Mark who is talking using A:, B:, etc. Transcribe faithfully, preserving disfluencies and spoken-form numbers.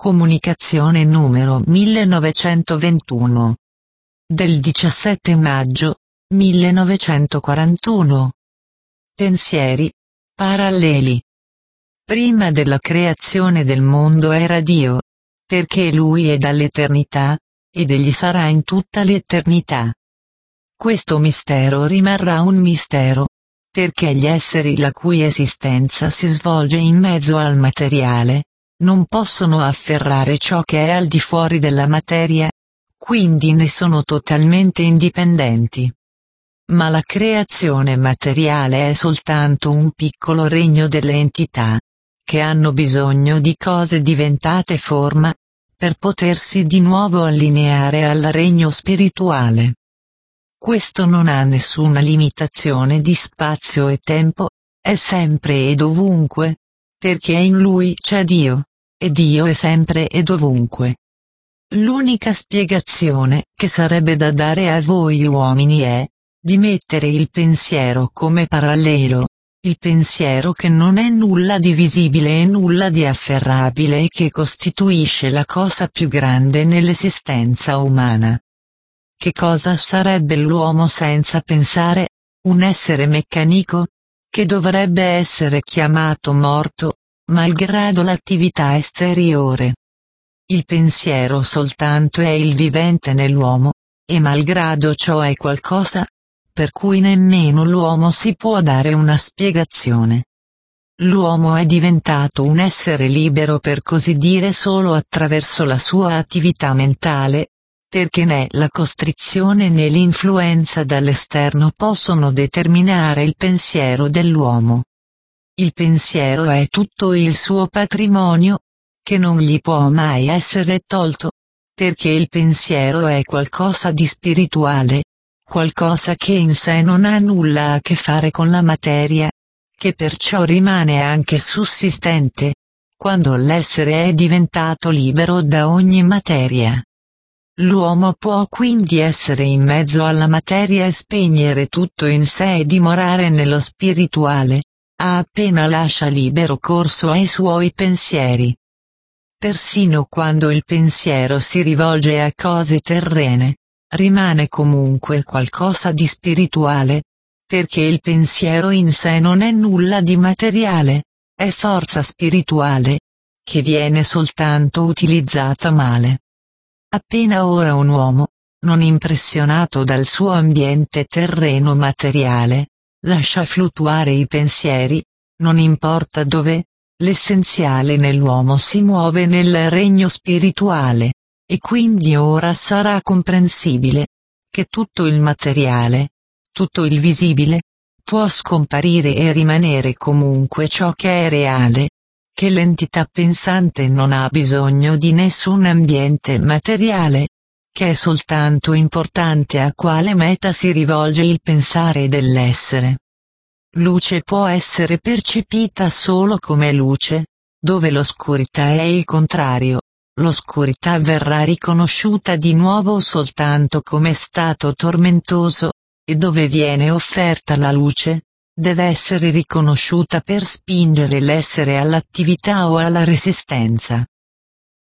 A: Comunicazione numero millenovecentoventuno. Del diciassette maggio, millenovecentoquarantuno. Pensieri paralleli. Prima della creazione del mondo era Dio, perché Lui è dall'eternità, ed Egli sarà in tutta l'eternità. Questo mistero rimarrà un mistero, perché gli esseri la cui esistenza si svolge in mezzo al materiale, non possono afferrare ciò che è al di fuori della materia, quindi ne sono totalmente indipendenti. Ma la creazione materiale è soltanto un piccolo regno delle entità, che hanno bisogno di cose diventate forma, per potersi di nuovo allineare al regno spirituale. Questo non ha nessuna limitazione di spazio e tempo, è sempre ed ovunque, perché in Lui c'è Dio, e Dio è sempre ed ovunque. L'unica spiegazione che sarebbe da dare a voi uomini è, di mettere il pensiero come parallelo, il pensiero che non è nulla di visibile e nulla di afferrabile e che costituisce la cosa più grande nell'esistenza umana. Che cosa sarebbe l'uomo senza pensare? Un essere meccanico? Che dovrebbe essere chiamato morto, malgrado l'attività esteriore. Il pensiero soltanto è il vivente nell'uomo, e malgrado ciò è qualcosa, per cui nemmeno l'uomo si può dare una spiegazione. L'uomo è diventato un essere libero per così dire solo attraverso la sua attività mentale, perché né la costrizione né l'influenza dall'esterno possono determinare il pensiero dell'uomo. Il pensiero è tutto il suo patrimonio, che non gli può mai essere tolto, perché il pensiero è qualcosa di spirituale, qualcosa che in sé non ha nulla a che fare con la materia, che perciò rimane anche sussistente, quando l'essere è diventato libero da ogni materia. L'uomo può quindi essere in mezzo alla materia e spegnere tutto in sé e dimorare nello spirituale, appena lascia libero corso ai suoi pensieri. Persino quando il pensiero si rivolge a cose terrene, rimane comunque qualcosa di spirituale, perché il pensiero in sé non è nulla di materiale, è forza spirituale, che viene soltanto utilizzata male. Appena ora un uomo, non impressionato dal suo ambiente terreno materiale, lascia fluttuare i pensieri, non importa dove, l'essenziale nell'uomo si muove nel regno spirituale, e quindi ora sarà comprensibile, che tutto il materiale, tutto il visibile, può scomparire e rimanere comunque ciò che è reale, che l'entità pensante non ha bisogno di nessun ambiente materiale, che è soltanto importante a quale meta si rivolge il pensare dell'essere. Luce può essere percepita solo come luce, dove l'oscurità è il contrario, l'oscurità verrà riconosciuta di nuovo soltanto come stato tormentoso, e dove viene offerta la luce, deve essere riconosciuta per spingere l'essere all'attività o alla resistenza.